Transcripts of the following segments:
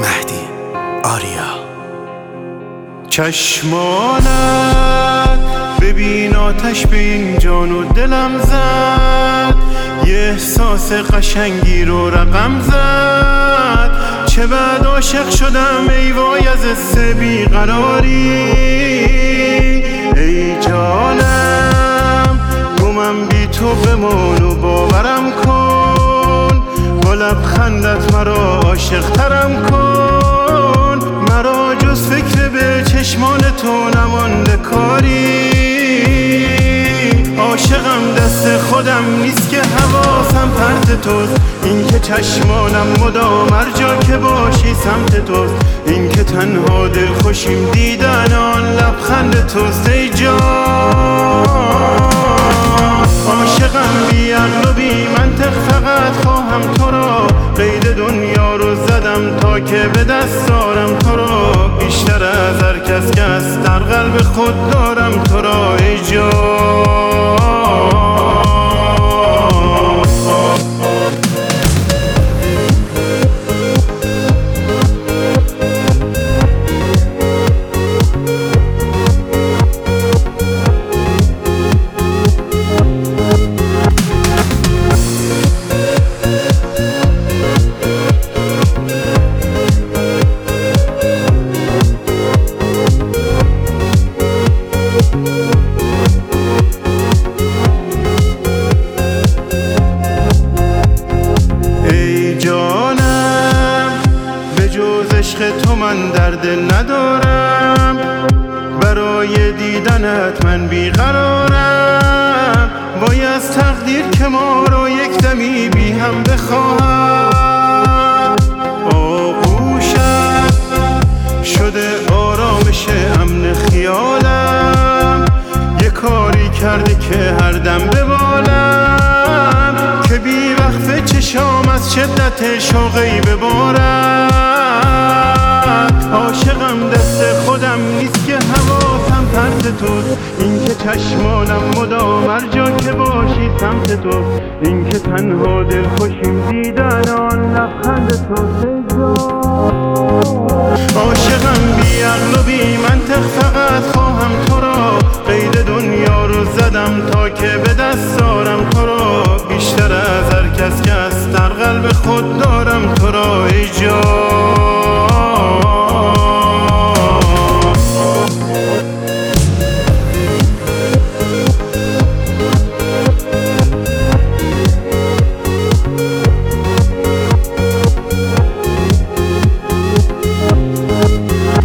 مهدی آریا. چشمانت ببین آتش به این جان و دلم زد، یه احساس قشنگی رو رقم زد. چه بعد عاشق شدم ای وای از حس بیقراری. ای جانم گمم بی تو بمان و باورم کن، با لبخندت مرا عاشق ترم کن. مرا جز فکر به چشمان تو نمانده کاری. عاشقم دست خودم نیست که حواسم پرت توست، این که چشمانم مدام هر جا که باشی سمت توست، این که تنها دل خوشیم دیدن آن لبخند توست. ای جان عاشقم بی عقل و بی منطق، فقط خواهم تو را. قید دنیا رو زدم تا که به دست دارم تو را، بیشتر از هر کس که از در قلب خود دارم تو را. ای جان عشق تو من درد ندارم، برای دیدنت من بیقرارم. وای از تقدیر که ما رو یک دمی بی هم بخواهم. آغوشم شده آرامش امن خیالم، یه کاری کرده که هر دم ببالم، که بی وقف چشام از شدت شوقی ببارم. عاشقم دست خودم نیست که حواسم پرت توست، این که چشمانم مدام هر جا که باشی سمت توست، این که تنها دل خوشیم دیدن آن لبخند توست. عاشقم بی عقل و بی منطق، فقط خواهم تو را. قید دنیا رو زدم تا که به دست دارم تو را، بیشتر از هر کس که از در قلب خود دارم تو را. ای جان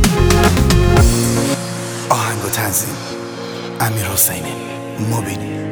آهنگ و تنظیم امیر حسینی مبینی.